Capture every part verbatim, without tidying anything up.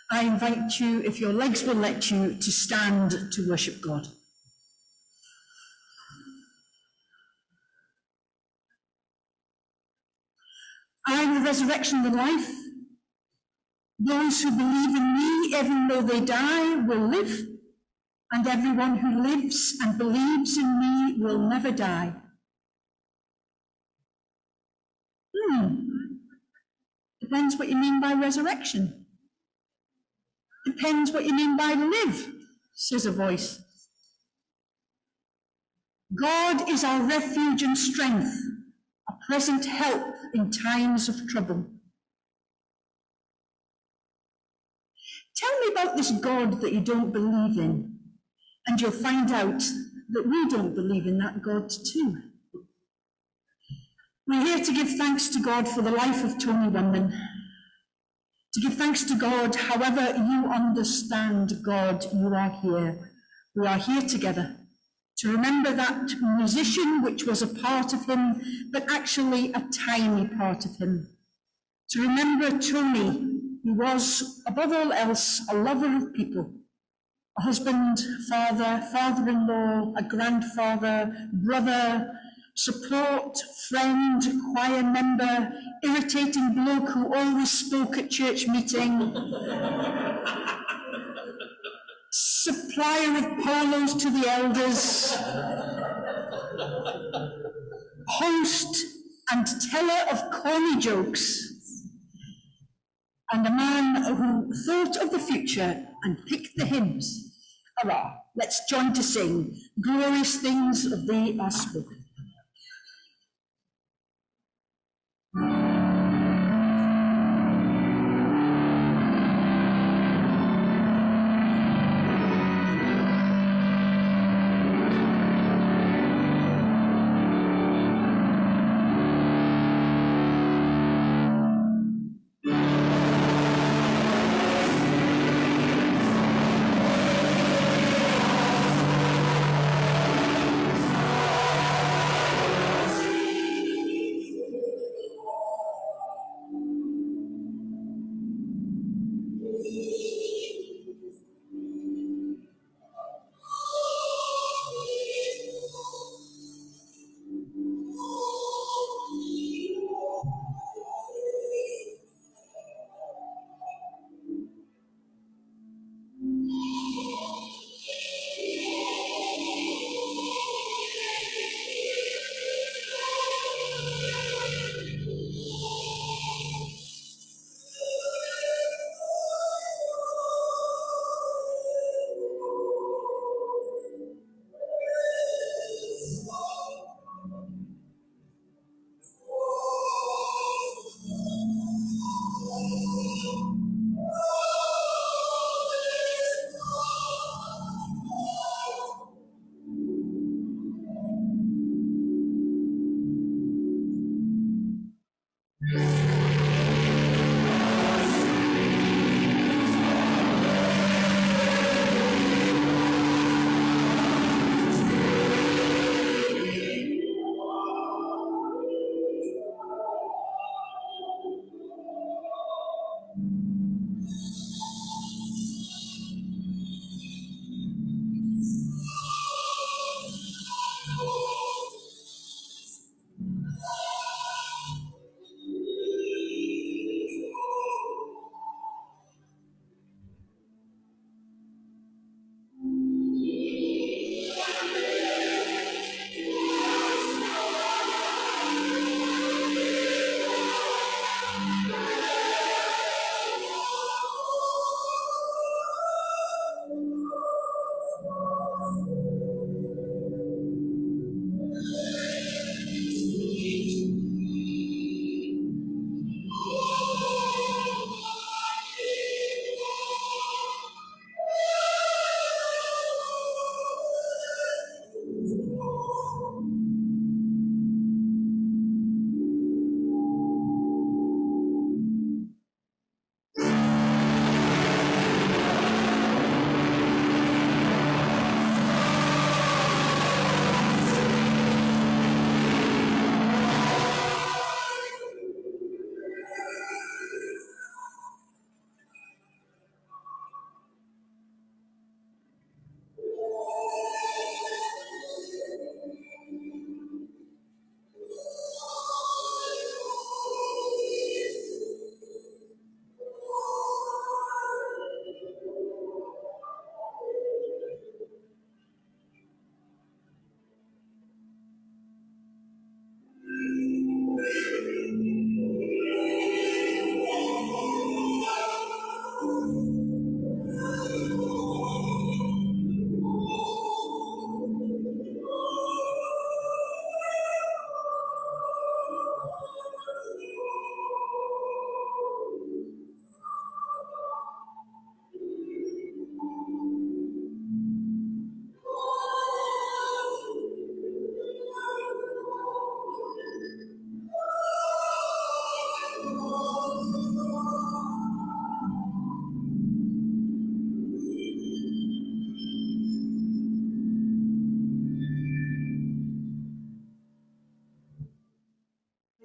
I invite you, if your legs will let you, to stand to worship God. I am the resurrection and the life. Those who believe in me, even though they die, will live, and everyone who lives and believes in me will never die. Hmm. Depends what you mean by resurrection. Depends what you mean by live, says a voice. God is our refuge and strength, a present help in times of trouble. Tell me about this God that you don't believe in, and you'll find out that we don't believe in that God too. We're here to give thanks to God for the life of Tony Wunman, to give thanks to God however you understand God, you are here. We are here together to remember that musician which was a part of him, but actually a tiny part of him. To remember Tony, who was, above all else, a lover of people, a husband, father, father-in-law, a grandfather, brother, support, friend, choir member, irritating bloke who always spoke at church meeting, supplier of polos to the elders, host and teller of corny jokes, and a man who thought of the future and picked the hymns. Hurrah, let's join to sing, glorious things of thee are spoken.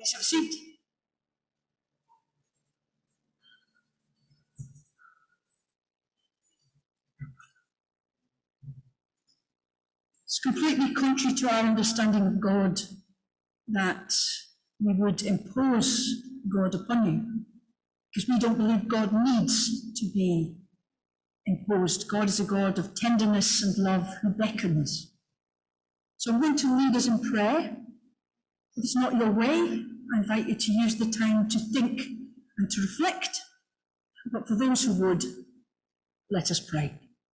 Please have a seat. It's completely contrary to our understanding of God that we would impose God upon you, because we don't believe God needs to be imposed. God is a God of tenderness and love who beckons. So I'm going to lead us in prayer. If it's not your way, I invite you to use the time to think and to reflect. But for those who would, let us pray.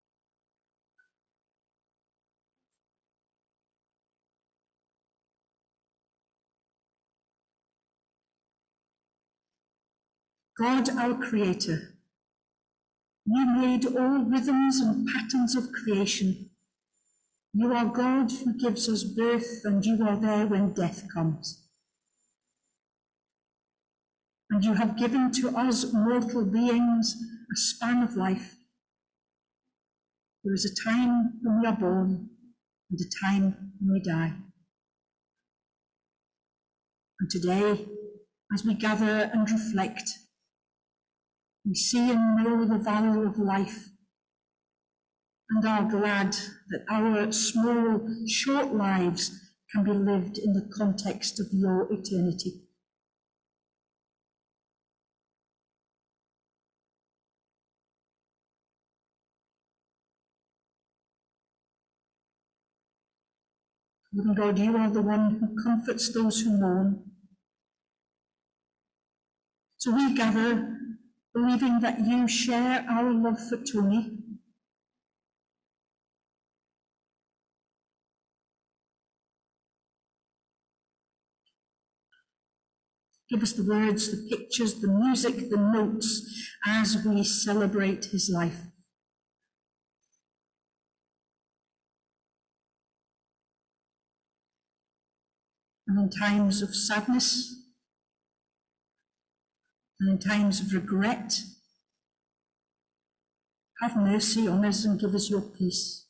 God, our Creator, you made all rhythms and patterns of creation. You are God who gives us birth, and you are there when death comes. And you have given to us mortal beings a span of life. There is a time when we are born and a time when we die. And today, as we gather and reflect, we see and know the value of life and are glad that our small, short lives can be lived in the context of your eternity. Loving God, you are the one who comforts those who mourn. So we gather, believing that you share our love for Tony. Give us the words, the pictures, the music, the notes as we celebrate his life. And in times of sadness, and in times of regret, have mercy on us and give us your peace.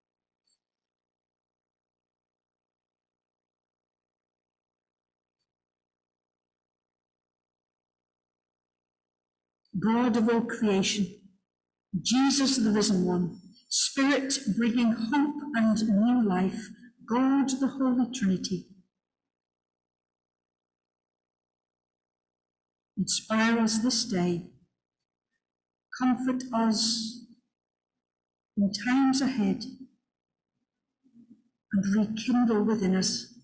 God of all creation, Jesus the risen one, Spirit bringing hope and new life, God the Holy Trinity, inspire us this day, comfort us in times ahead, and rekindle within us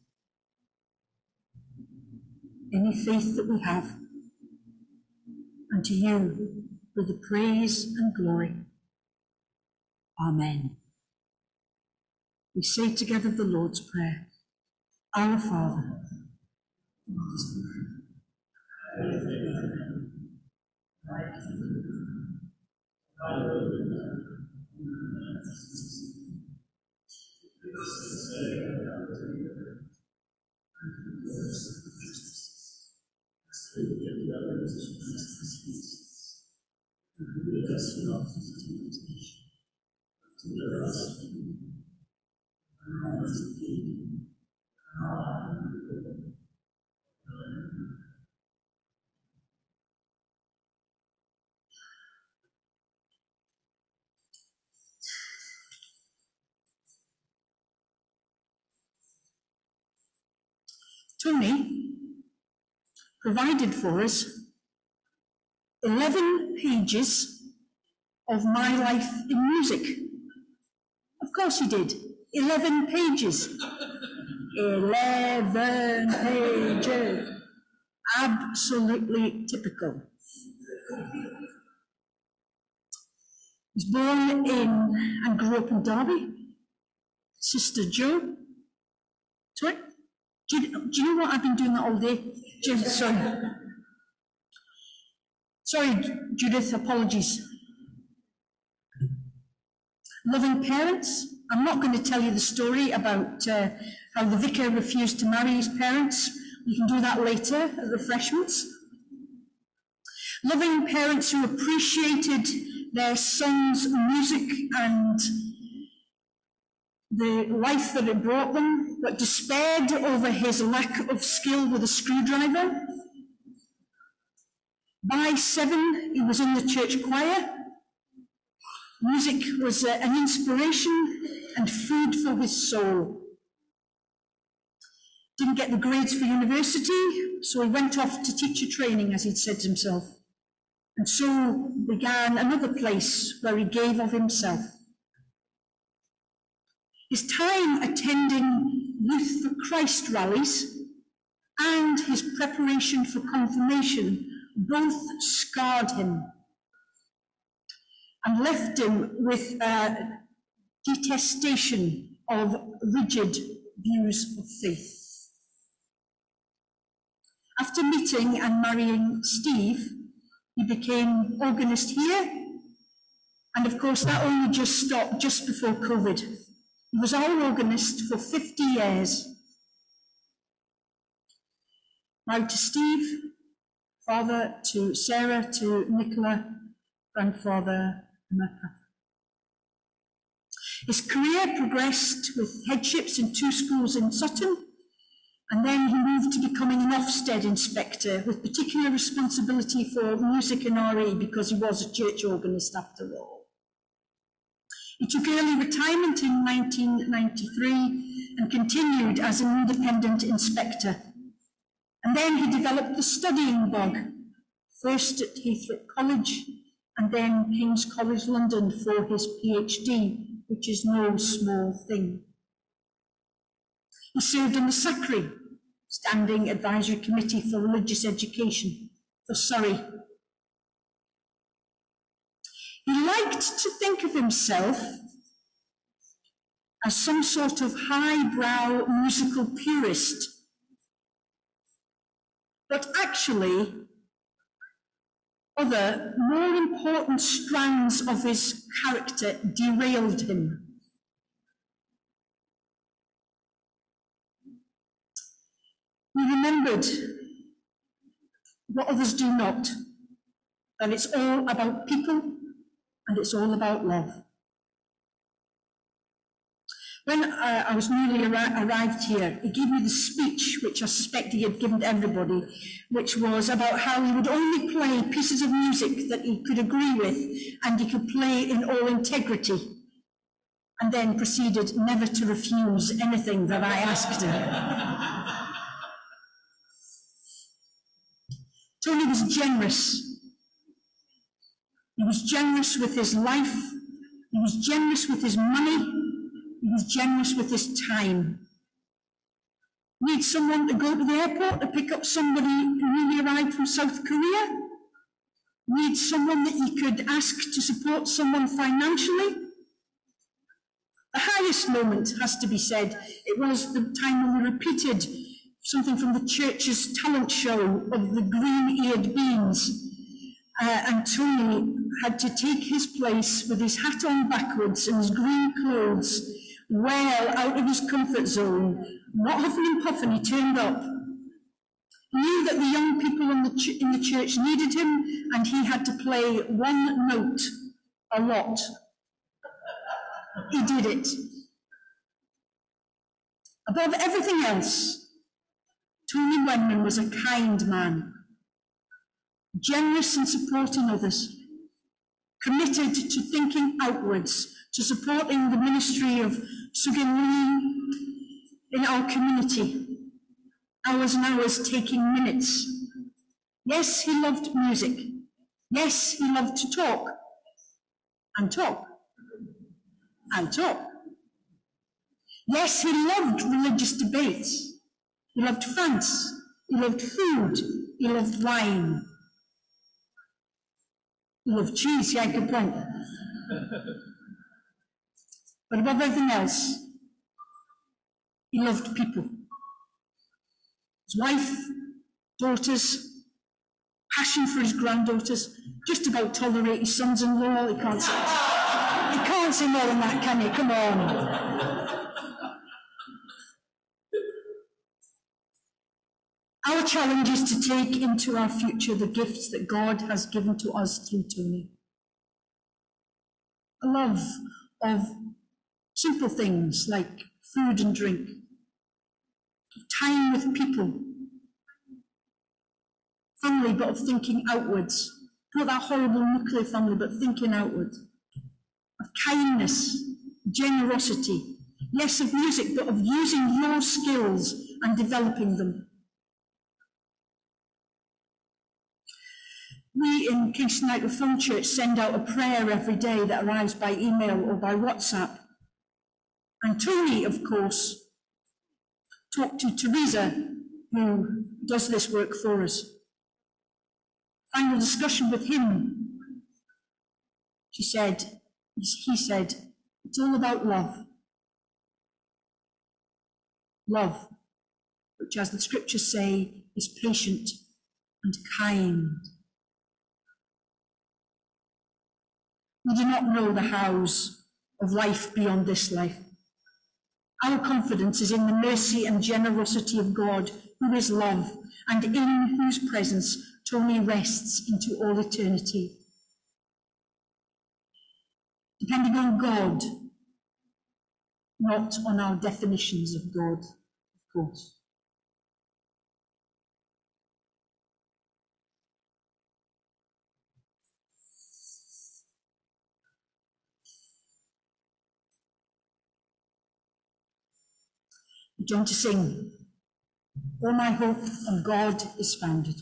any faith that we have. And to you be the praise and glory. Amen. We say together the Lord's Prayer. Our Father, Tony provided for us eleven pages of my life in music. Of course he did. eleven pages. eleven pages. Absolutely typical. He was born in and grew up in Derby. Sister Jo. Sorry? Do you, do you know what I've been doing that all day? Judith, sorry. Sorry, Judith, apologies. Loving parents. I'm not going to tell you the story about uh, how the vicar refused to marry his parents. We can do that later at refreshments. Loving parents who appreciated their sons' music and the life that it brought them, but despaired over his lack of skill with a screwdriver. By seven, he was in the church choir. Music was uh, an inspiration and food for his soul. Didn't get the grades for university, so he went off to teacher training, as he'd said to himself. And so began another place where he gave of himself. His time attending Youth for Christ rallies and his preparation for confirmation both scarred him and left him with a detestation of rigid views of faith. After meeting and marrying Steve, he became organist here, and of course that only just stopped just before COVID. He was our organist for fifty years. Married to Steve, father to Sarah, to Nicola, grandfather America. His career progressed with headships in two schools in Sutton, and then he moved to becoming an Ofsted inspector with particular responsibility for music and R E because he was a church organist after all. He took early retirement in nineteen ninety-three and continued as an independent inspector. And then he developed the studying bug, first at Heathrow College and then King's College London for his PhD, which is no small thing. He served in the S A C R I, Standing Advisory Committee for Religious Education, for Surrey. He liked to think of himself as some sort of highbrow musical purist, but actually other, more important strands of his character derailed him. He remembered what others do not, that it's all about people and it's all about love. When uh, I was newly arri arrived here, he gave me the speech, which I suspect he had given to everybody, which was about how he would only play pieces of music that he could agree with and he could play in all integrity, and then proceeded never to refuse anything that I asked him. Tony was generous. He was generous with his life. He was generous with his money. He was generous with his time. Need someone to go to the airport to pick up somebody who newly arrived from South Korea? Need someone that you could ask to support someone financially? The highest moment, has to be said, it was the time when we repeated something from the church's talent show of the green-eared beans. Uh, and Tony had to take his place with his hat on backwards and his green clothes, well out of his comfort zone. Not huffing and puffing, he turned up. He knew that the young people in the, ch in the church needed him, and he had to play one note a lot. He did it. Above everything else, Tony Wenman was a kind man, generous in supporting others, committed to thinking outwards, to supporting the ministry of Sugin Lee in our community, hours and hours taking minutes. Yes, he loved music. Yes, he loved to talk, and talk, and talk. Yes, he loved religious debates. He loved France. He loved food. He loved wine. He loved cheese, yeah, good point. But above everything else, he loved people. His wife, daughters, passion for his granddaughters, just about tolerate his sons-in-law. He can't say, he can't say more than that, can he? Come on. Our challenge is to take into our future the gifts that God has given to us through Tony. A love of Simple things like food and drink, time with people, family, but of thinking outwards. Not that horrible nuclear family, but thinking outward. Of kindness, generosity. Yes, of music, but of using your skills and developing them. We in Kingston Light Reformed Church send out a prayer every day that arrives by email or by WhatsApp. And Tony, of course, talked to Teresa, who does this work for us. Final discussion with him, she said, he said, it's all about love. Love, which, as the scriptures say, is patient and kind. We do not know the hows of life beyond this life. Our confidence is in the mercy and generosity of God, who is love, and in whose presence Tony rests into all eternity. Depending on God, not on our definitions of God, of course. We join to sing, All My Hope on God is Founded.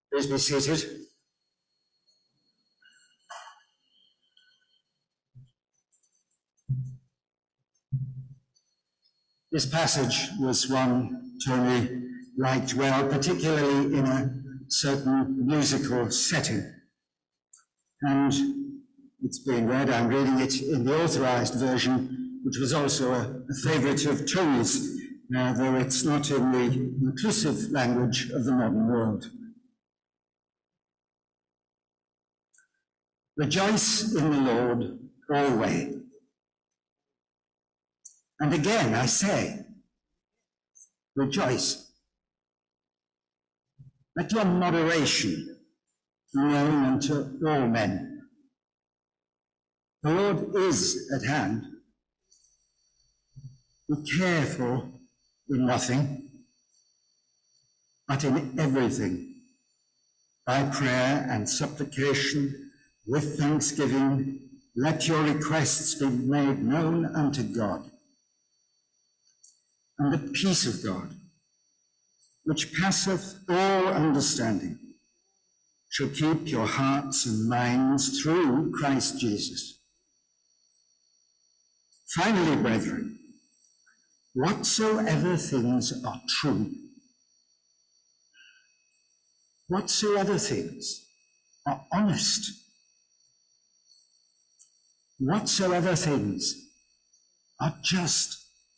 Please be seated. This passage was one Tony liked well, particularly in a certain musical setting. And it's being read, I'm reading it in the authorized version, which was also a, a favorite of Tony's, uh, though it's not in the inclusive language of the modern world. Rejoice in the Lord always. And again I say, rejoice. Let your moderation be known unto all men. The Lord is at hand. Be careful in nothing, but in everything, by prayer and supplication, with thanksgiving, let your requests be made known unto God. And the peace of God, which passeth all understanding, shall keep your hearts and minds through Christ Jesus. Finally, brethren, whatsoever things are true, whatsoever things are honest, whatsoever things are just,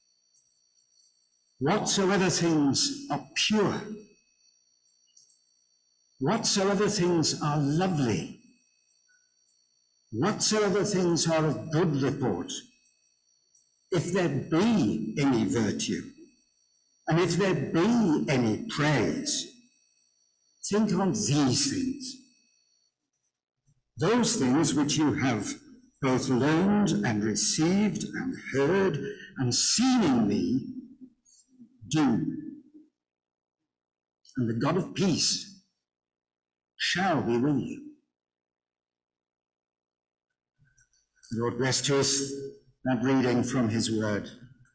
whatsoever things are pure, whatsoever things are lovely, whatsoever things are of good report, if there be any virtue, and if there be any praise, think on these things. Those things which you have both learned and received and heard and seen in me, do. And the God of peace shall be with you. The Lord bless to us that reading from his word.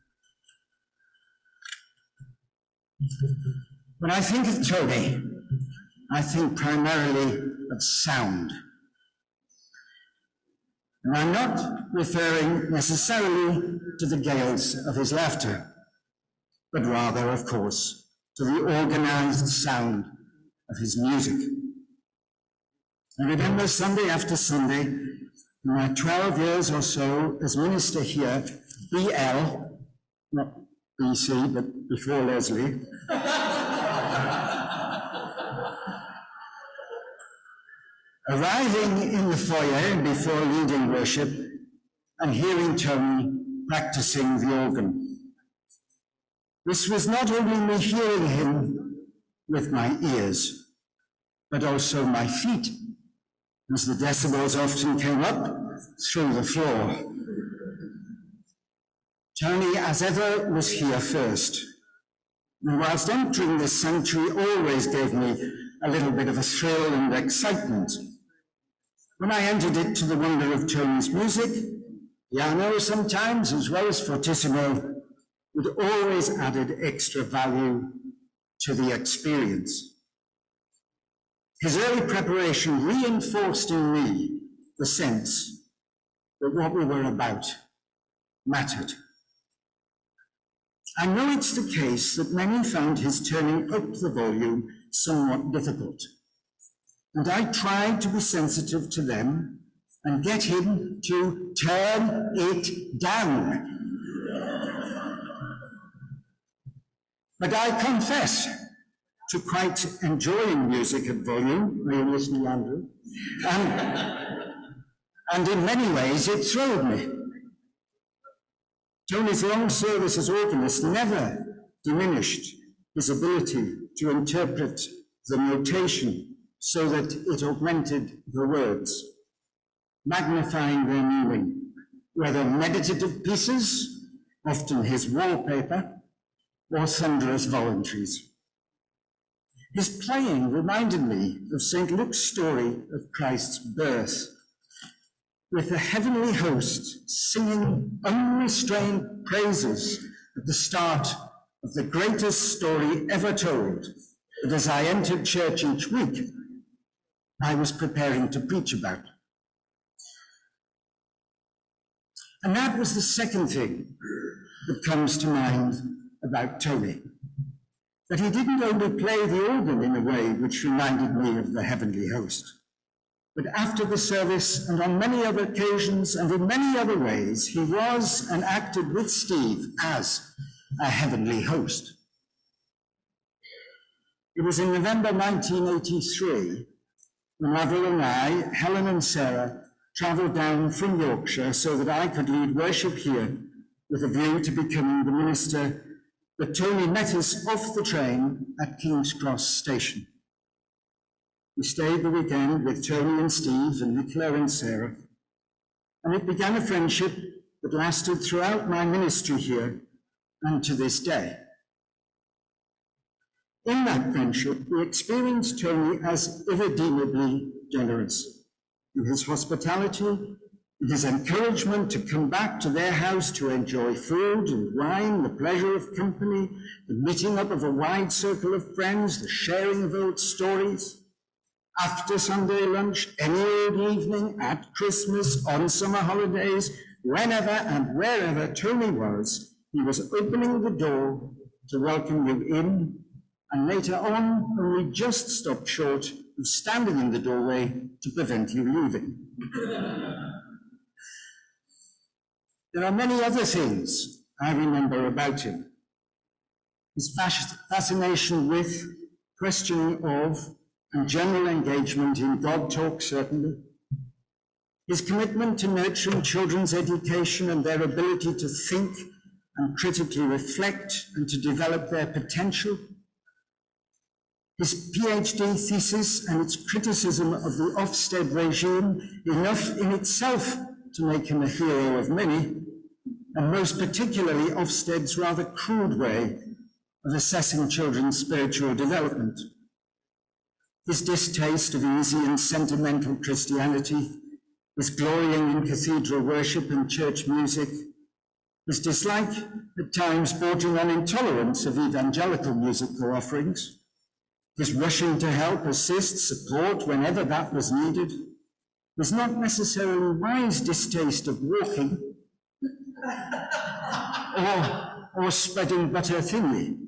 When I think of Tony, I think primarily of sound. And I'm not referring necessarily to the gales of his laughter, but rather, of course, to the organized sound of his music. I remember Sunday after Sunday, in my twelve years or so as minister here, B L, not B C, but before Leslie, arriving in the foyer before leading worship and hearing Tony practicing the organ. This was not only me hearing him with my ears, but also my feet, as the decibels often came up through the floor. Tony, as ever, was here first, and whilst entering this sanctuary always gave me a little bit of a thrill and excitement, when I entered it to the wonder of Tony's music, piano sometimes, as well as fortissimo, it always added extra value to the experience. His early preparation reinforced in me the sense that what we were about mattered. I know it's the case that many found his turning up the volume somewhat difficult, and I tried to be sensitive to them and get him to turn it down. But I confess to quite enjoying music at volume. Are you listening, Andrew? And, and in many ways, it thrilled me. Tony's long service as organist never diminished his ability to interpret the notation so that it augmented the words, magnifying their meaning, whether meditative pieces, often his wallpaper, or thunderous voluntaries. His playing reminded me of Saint Luke's story of Christ's birth, with the heavenly host singing unrestrained praises at the start of the greatest story ever told, that as I entered church each week, I was preparing to preach about. And that was the second thing that comes to mind about Tony, that he didn't only play the organ in a way which reminded me of the heavenly host, but after the service and on many other occasions and in many other ways, he was and acted with Steve as a heavenly host. It was in November nineteen eighty-three when Avril and I, Helen and Sarah, travelled down from Yorkshire so that I could lead worship here with a view to becoming the minister, that Tony met us off the train at King's Cross Station. We stayed the weekend with Tony and Steve and Nicola and Sarah, and it began a friendship that lasted throughout my ministry here and to this day. In that friendship, we experienced Tony as irredeemably generous in his hospitality, in his encouragement to come back to their house to enjoy food and wine, the pleasure of company, the meeting up of a wide circle of friends, the sharing of old stories. After Sunday lunch, any old evening, at Christmas, on summer holidays, whenever and wherever Tony was, he was opening the door to welcome you in, and later on, only just stopped short of standing in the doorway to prevent you leaving. There are many other things I remember about him. His fascination with, questioning of, and general engagement in God talk, certainly. His commitment to nurturing children's education and their ability to think and critically reflect and to develop their potential. His PhD thesis and its criticism of the Ofsted regime, enough in itself to make him a hero of many, and most particularly Ofsted's rather crude way of assessing children's spiritual development. His distaste of easy and sentimental Christianity, his glorying in cathedral worship and church music, his dislike, at times bordering on intolerance of evangelical musical offerings, his rushing to help, assist, support whenever that was needed, his not necessarily wise distaste of walking or, or spreading butter thinly.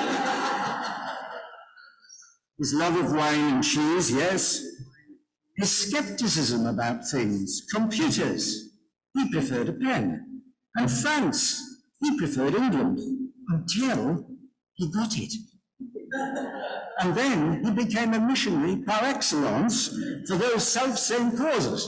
His love of wine and cheese, yes. His skepticism about things, computers, he preferred a pen. And France, he preferred England, until he got it. And then he became a missionary par excellence for those self-same causes.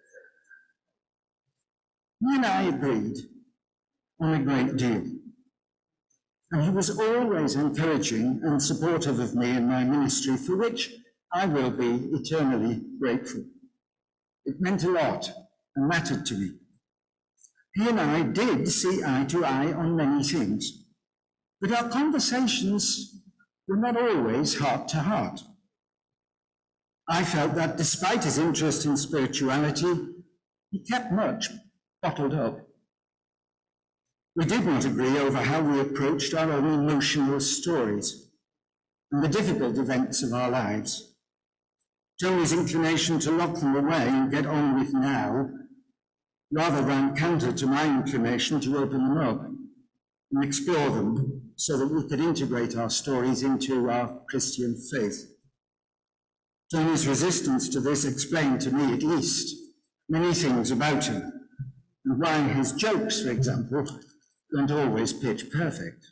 He and I agreed on a great deal. And he was always encouraging and supportive of me in my ministry, for which I will be eternally grateful. It meant a lot and mattered to me. He and I did see eye to eye on many things, but our conversations were not always heart to heart. I felt that despite his interest in spirituality, he kept much bottled up. We did not agree over how we approached our own emotional stories and the difficult events of our lives. Tony's inclination to lock them away and get on with now rather ran counter to my inclination to open them up and explore them so that we could integrate our stories into our Christian faith. Tony's resistance to this explained to me, at least, many things about him, and why his jokes, for example, weren't always pitch perfect.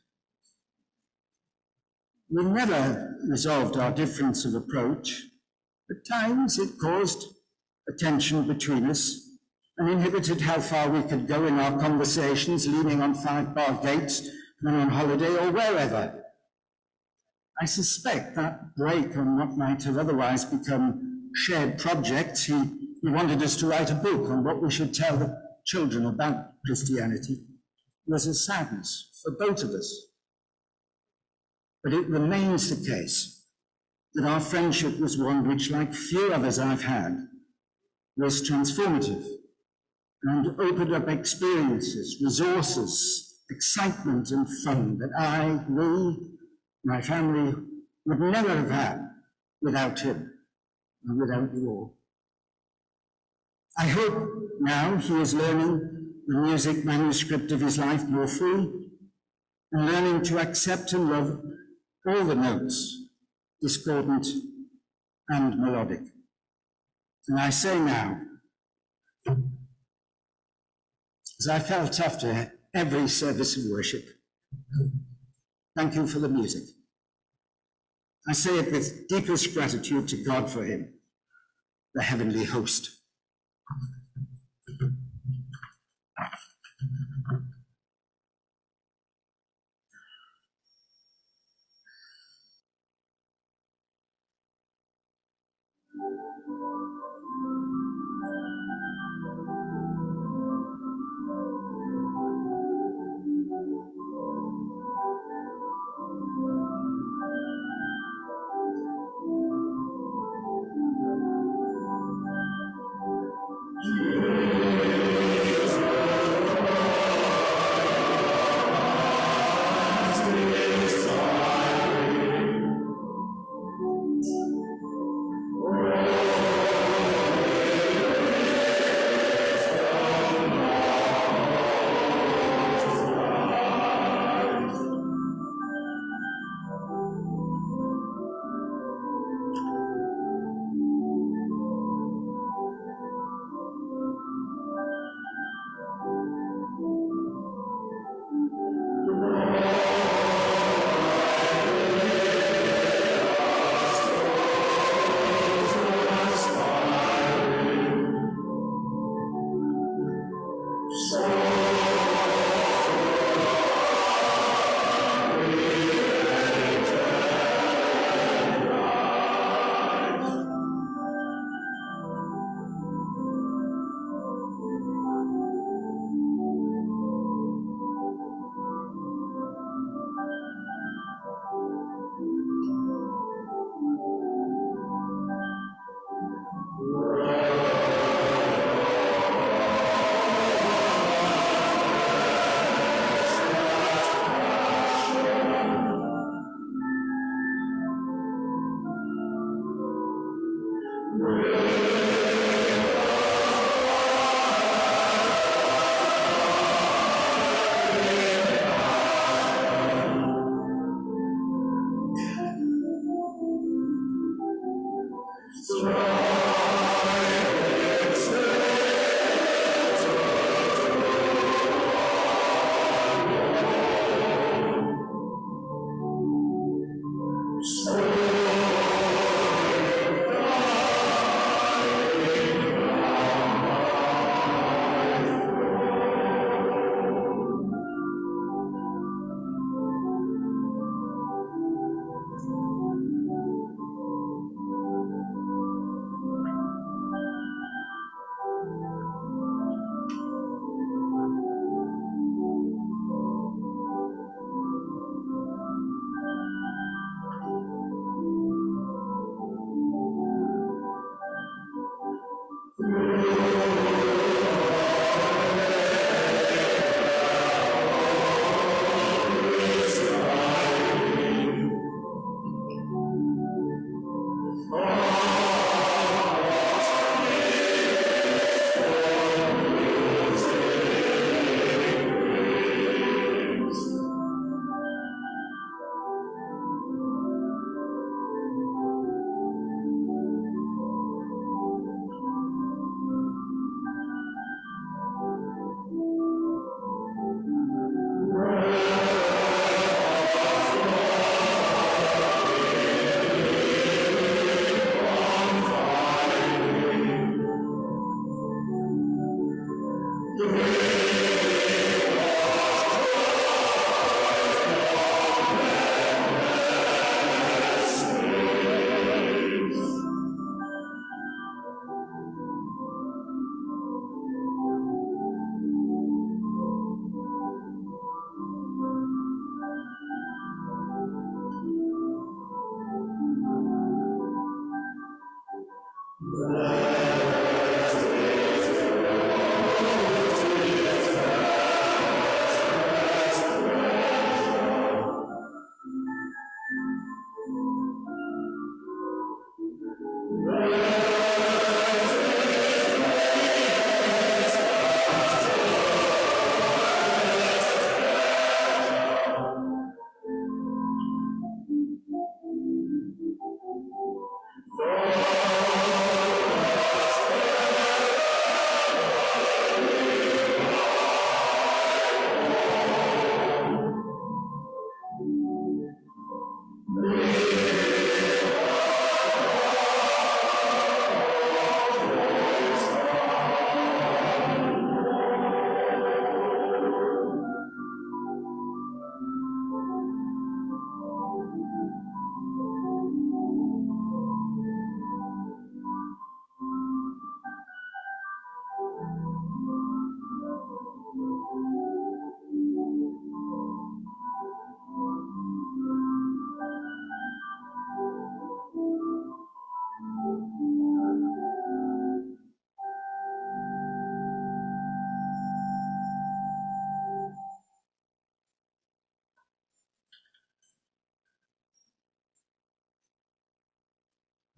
We never resolved our difference of approach. At times it caused a tension between us and inhibited how far we could go in our conversations, leaning on five-bar gates when on holiday or wherever. I suspect that break on what might have otherwise become shared projects, he, he wanted us to write a book on what we should tell the children about Christianity, was a sadness for both of us. But it remains the case that our friendship was one which, like few others I've had, was transformative and opened up experiences, resources, excitement and fun that I, we, my family, would never have had without him. and without war. I hope now he is learning the music manuscript of his life more fully and learning to accept and love all the notes, discordant and melodic. And I say now, as I felt after every service of worship, thank you for the music. I say it with deepest gratitude to God for him, the heavenly host.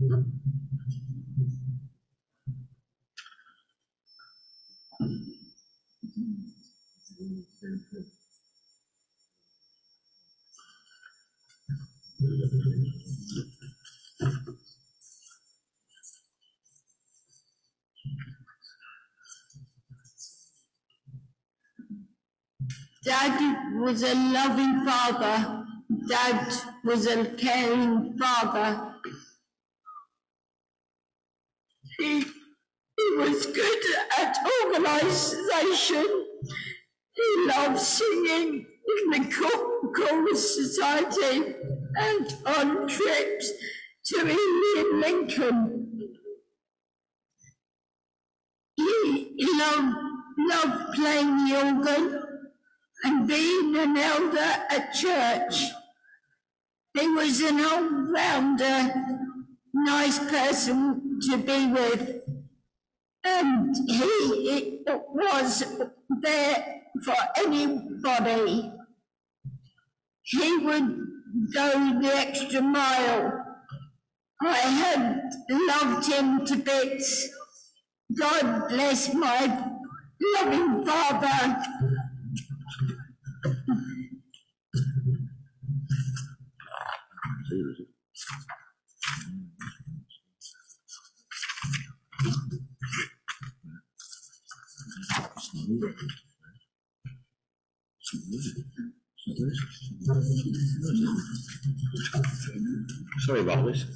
Dad was a loving father. Dad was a caring father. He, he was good at organisation. He loved singing in the chorus society and on trips to Ely and Lincoln. He loved, loved playing the organ and being an elder at church. He was an all-rounder, nice person to be with, and he was there for anybody. He would go the extra mile. I had loved him to bits. God bless my loving father. Sorry about this.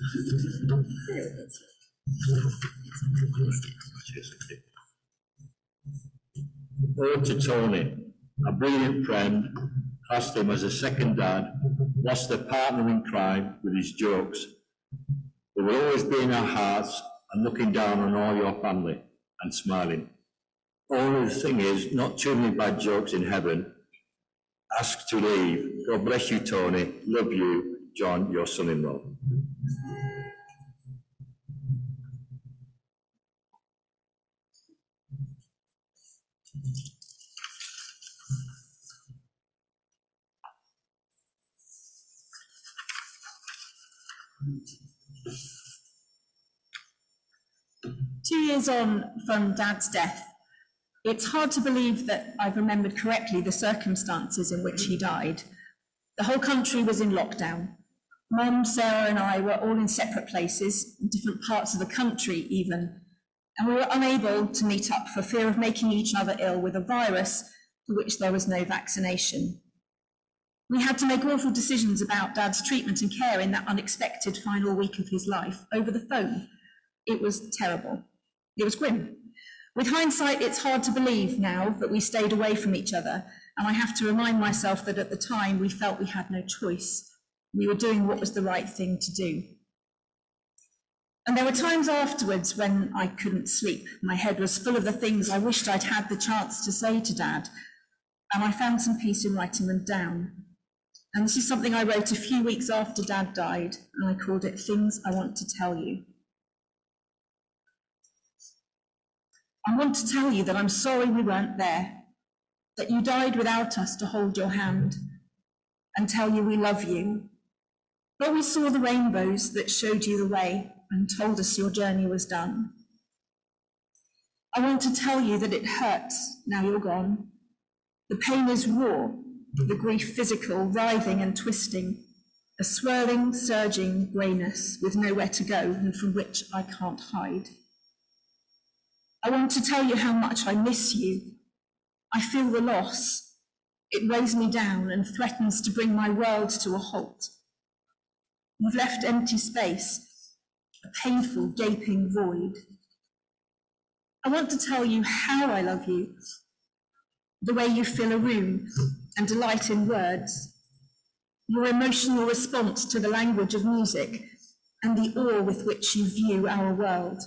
Ode to Tony, a brilliant friend, classed him as a second dad, lost a partner in crime with his jokes. They will always be in our hearts and looking down on all your family and smiling. Only the thing is, not too many bad jokes in heaven. Ask to leave. God bless you, Tony. Love you, John, your son-in-law. Two years on from Dad's death, it's hard to believe that I've remembered correctly the circumstances in which he died. The whole country was in lockdown. Mum, Sarah and I were all in separate places, in different parts of the country even, and we were unable to meet up for fear of making each other ill with a virus for which there was no vaccination. We had to make awful decisions about Dad's treatment and care in that unexpected final week of his life over the phone. It was terrible. It was grim. With hindsight, it's hard to believe now that we stayed away from each other, and I have to remind myself that at the time we felt we had no choice. We were doing what was the right thing to do. And there were times afterwards when I couldn't sleep. My head was full of the things I wished I'd had the chance to say to Dad, and I found some peace in writing them down. And this is something I wrote a few weeks after Dad died, and I called it Things I Want to Tell You. I want to tell you that I'm sorry we weren't there, that you died without us to hold your hand, and tell you we love you. But we saw the rainbows that showed you the way and told us your journey was done. I want to tell you that it hurts now you're gone. The pain is raw, the grief physical, writhing and twisting, a swirling, surging greyness with nowhere to go and from which I can't hide. I want to tell you how much I miss you. I feel the loss. It weighs me down and threatens to bring my world to a halt. You've left empty space, a painful, gaping void. I want to tell you how I love you, the way you fill a room and delight in words, your emotional response to the language of music and the awe with which you view our world.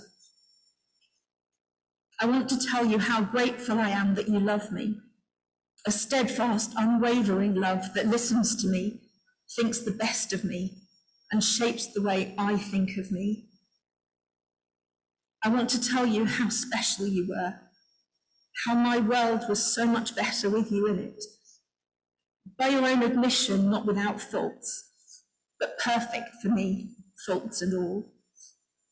I want to tell you how grateful I am that you love me, a steadfast, unwavering love that listens to me, thinks the best of me, and shapes the way I think of me. I want to tell you how special you were, how my world was so much better with you in it. By your own admission, not without faults, but perfect for me, faults and all.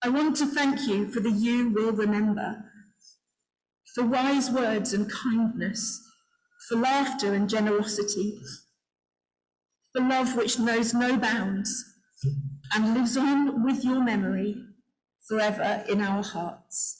I want to thank you for the you will remember, for wise words and kindness, for laughter and generosity, for love which knows no bounds and lives on with your memory forever in our hearts.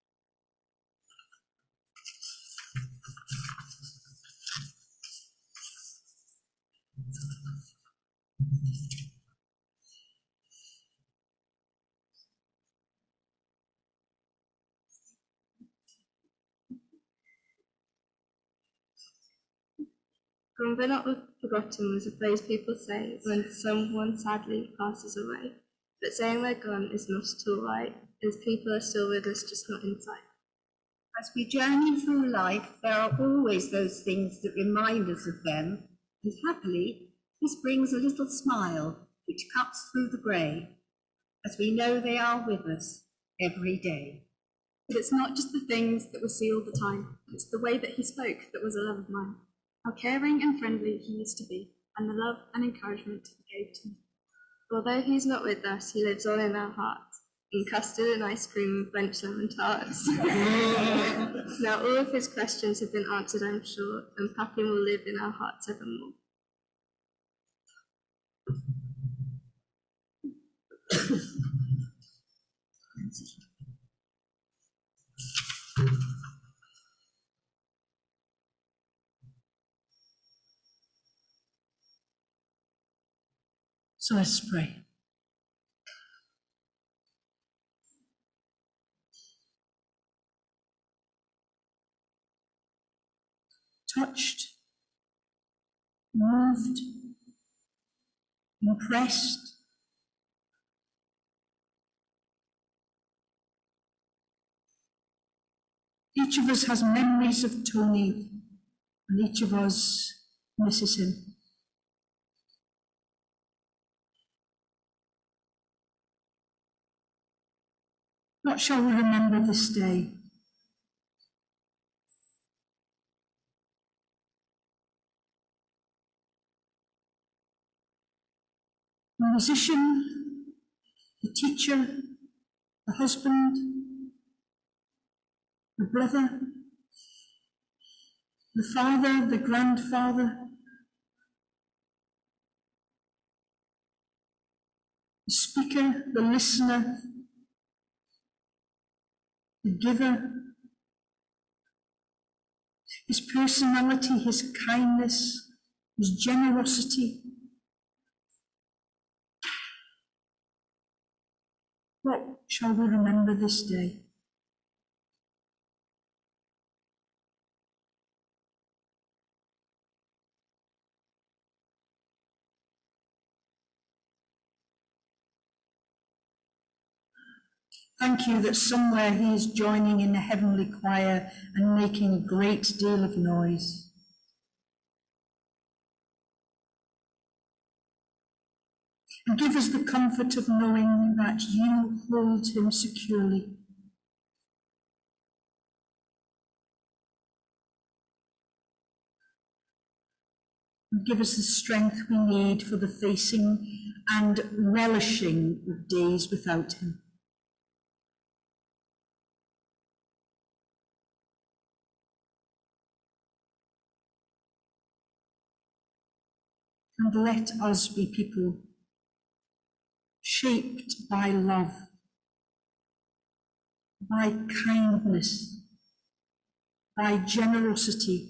Remember not forgotten was a phrase people say when someone sadly passes away, but saying they're gone is not at all right, as people are still with us, just not in sight. As we journey through life, there are always those things that remind us of them, and happily, this brings a little smile which cuts through the grey, as we know they are with us every day. But it's not just the things that we see all the time, it's the way that he spoke that was a love of mine. How caring and friendly he used to be, and the love and encouragement he gave to me. Although he's not with us, he lives on in our hearts, in custard and ice cream and French lemon tarts. Now all of his questions have been answered, I'm sure, and Pappin will live in our hearts evermore. So let's pray. Touched, moved, impressed, each of us has memories of Tony, and each of us misses him. What shall we remember this day? The musician, the teacher, the husband, the brother, the father, the grandfather, the speaker, the listener, the giver, his personality, his kindness, his generosity. What shall we remember this day? Thank you that somewhere he is joining in the heavenly choir and making a great deal of noise. And give us the comfort of knowing that you hold him securely. And give us the strength we need for the facing and relishing of days without him. And let us be people shaped by love, by kindness, by generosity,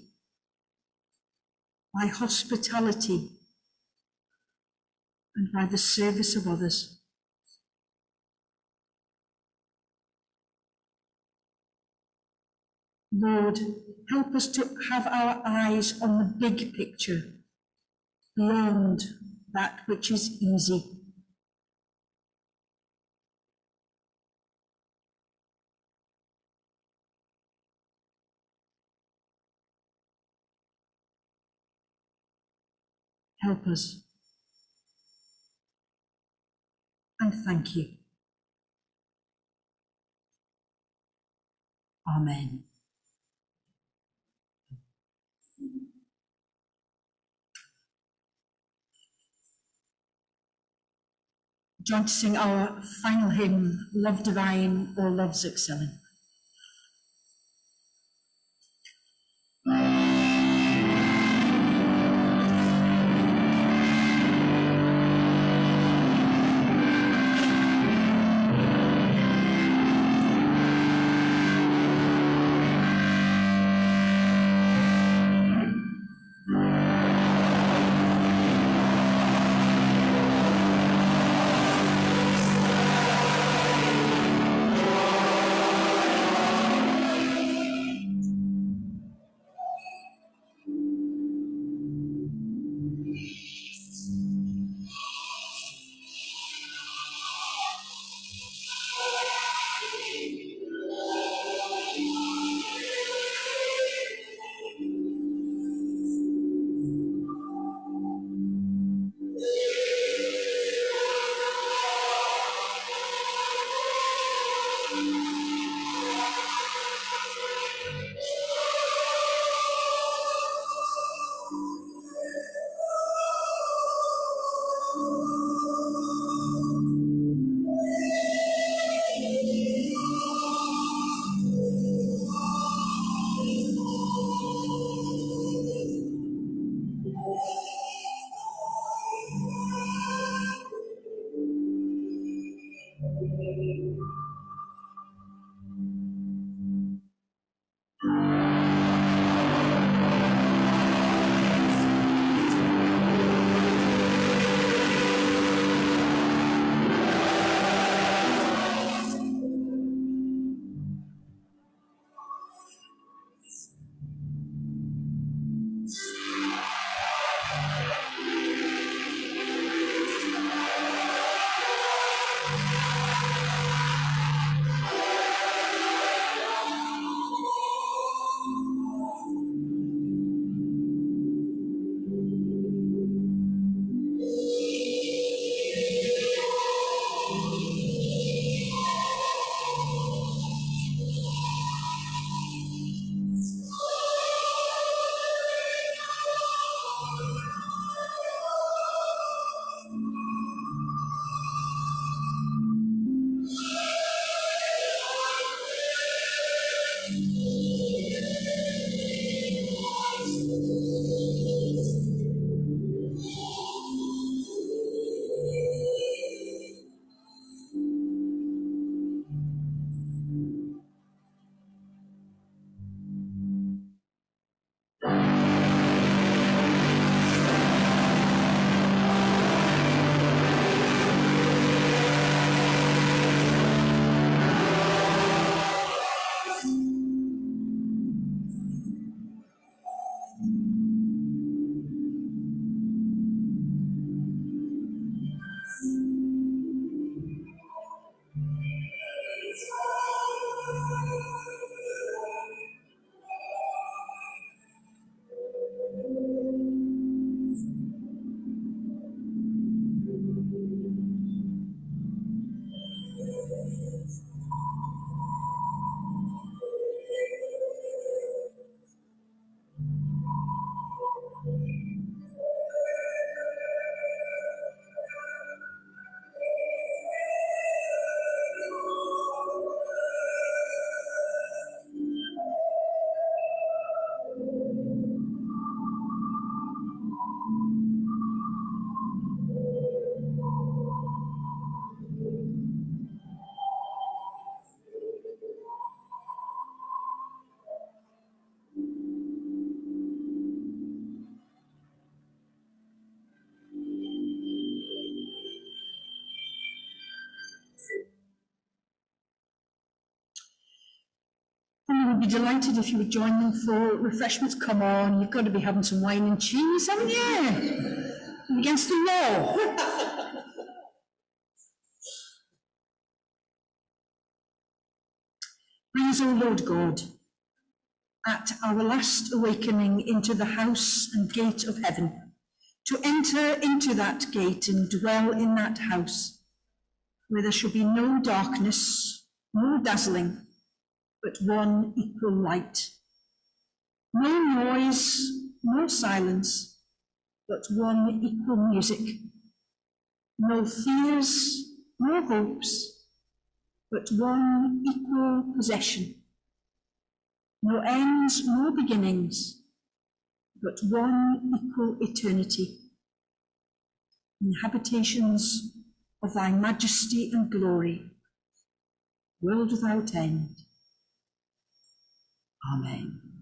by hospitality, and by the service of others. Lord, help us to have our eyes on the big picture, beyond that which is easy. Help us. And thank you. Amen. join to sing our final hymn, Love Divine or Love's Excelling. And we'd be delighted if you would join them for refreshments. Come on, you've got to be having some wine and cheese, haven't you? Against the law. Bring us, O Lord God, at our last awakening into the house and gate of heaven, to enter into that gate and dwell in that house, where there shall be no darkness, no dazzling, but one equal light. No noise, no silence, but one equal music. No fears, no hopes, but one equal possession. No ends, no beginnings, but one equal eternity. In the habitations of thy majesty and glory, world without end. Amen.